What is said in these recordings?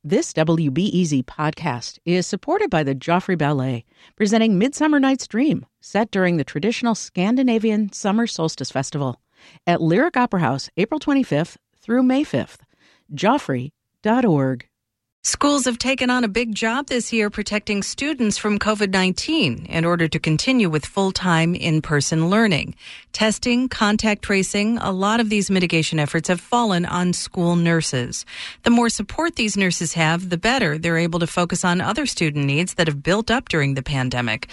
This WBEZ podcast is supported by the Joffrey Ballet, presenting Midsummer Night's Dream, set during the traditional Scandinavian Summer Solstice Festival at Lyric Opera House, April 25th through May 5th. Joffrey.org. Schools have taken on a big job this year protecting students from COVID-19 in order to continue with full-time in-person learning. Testing, contact tracing, a lot of these mitigation efforts have fallen on school nurses. The more support these nurses have, the better they're able to focus on other student needs that have built up during the pandemic.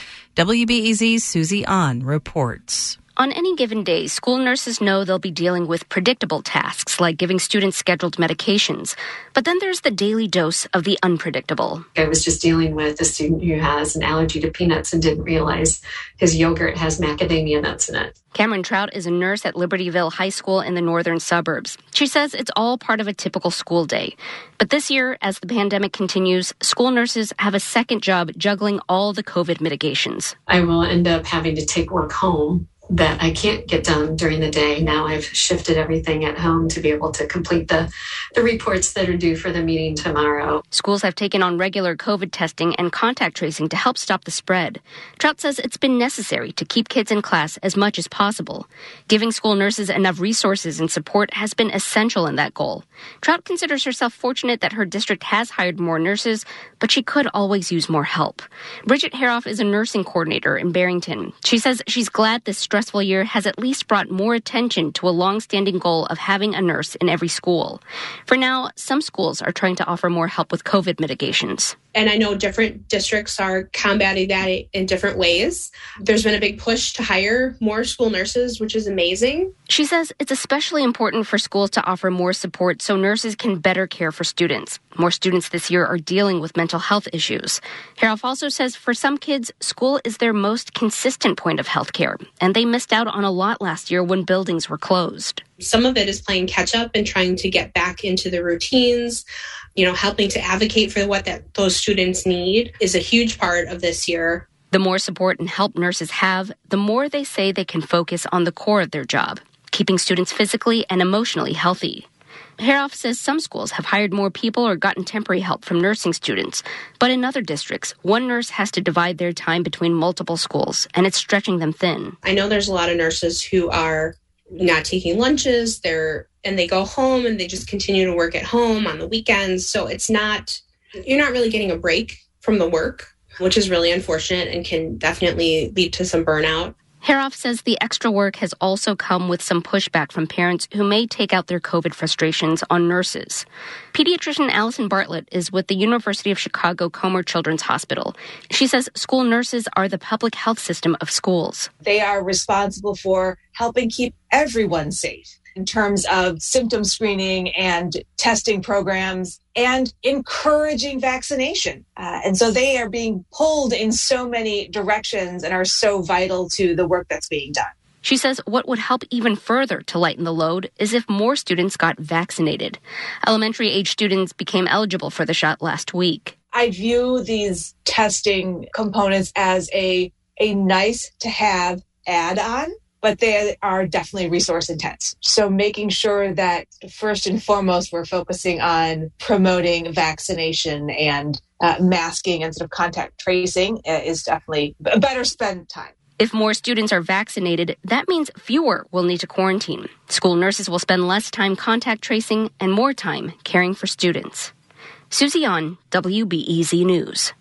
WBEZ's Susie An reports. On any given day, school nurses know they'll be dealing with predictable tasks like giving students scheduled medications. But then there's the daily dose of the unpredictable. I was just dealing with a student who has an allergy to peanuts and didn't realize his yogurt has macadamia nuts in it. Cameron Trout is a nurse at Libertyville High School in the northern suburbs. She says it's all part of a typical school day. But this year, as the pandemic continues, school nurses have a second job juggling all the COVID mitigations. I will end up having to take work home that I can't get done during the day. Now I've shifted everything at home to be able to complete the reports that are due for the meeting tomorrow. Schools have taken on regular COVID testing and contact tracing to help stop the spread. Trout says it's been necessary to keep kids in class as much as possible. Giving school nurses enough resources and support has been essential in that goal. Trout considers herself fortunate that her district has hired more nurses, but she could always use more help. Bridget Haroff is a nursing coordinator in Barrington. She says she's glad this stressful year has at least brought more attention to a long-standing goal of having a nurse in every school. For now, some schools are trying to offer more help with COVID mitigations. And I know different districts are combating that in different ways. There's been a big push to hire more school nurses, which is amazing. She says it's especially important for schools to offer more support so nurses can better care for students. More students this year are dealing with mental health issues. Haroff also says for some kids, school is their most consistent point of health care, and they missed out on a lot last year when buildings were closed. Some of it is playing catch up and trying to get back into the routines. Helping to advocate for what those students need is a huge part of this year. The more support and help nurses have, the more they say they can focus on the core of their job, keeping students physically and emotionally healthy. Haroff says some schools have hired more people or gotten temporary help from nursing students. But in other districts, one nurse has to divide their time between multiple schools, and it's stretching them thin. I know there's a lot of nurses who are not taking lunches, and they go home and they just continue to work at home on the weekends. So you're not really getting a break from the work, which is really unfortunate and can definitely lead to some burnout. Haroff says the extra work has also come with some pushback from parents who may take out their COVID frustrations on nurses. Pediatrician Allison Bartlett is with the University of Chicago Comer Children's Hospital. She says school nurses are the public health system of schools. They are responsible for helping keep everyone safe in terms of symptom screening and testing programs and encouraging vaccination. And so they are being pulled in so many directions and are so vital to the work that's being done. She says what would help even further to lighten the load is if more students got vaccinated. Elementary-age students became eligible for the shot last week. I view these testing components as a nice-to-have add-on, but they are definitely resource intense. So making sure that first and foremost, we're focusing on promoting vaccination and masking and sort of contact tracing is definitely a better spend time. If more students are vaccinated, that means fewer will need to quarantine. School nurses will spend less time contact tracing and more time caring for students. Susie An, WBEZ News.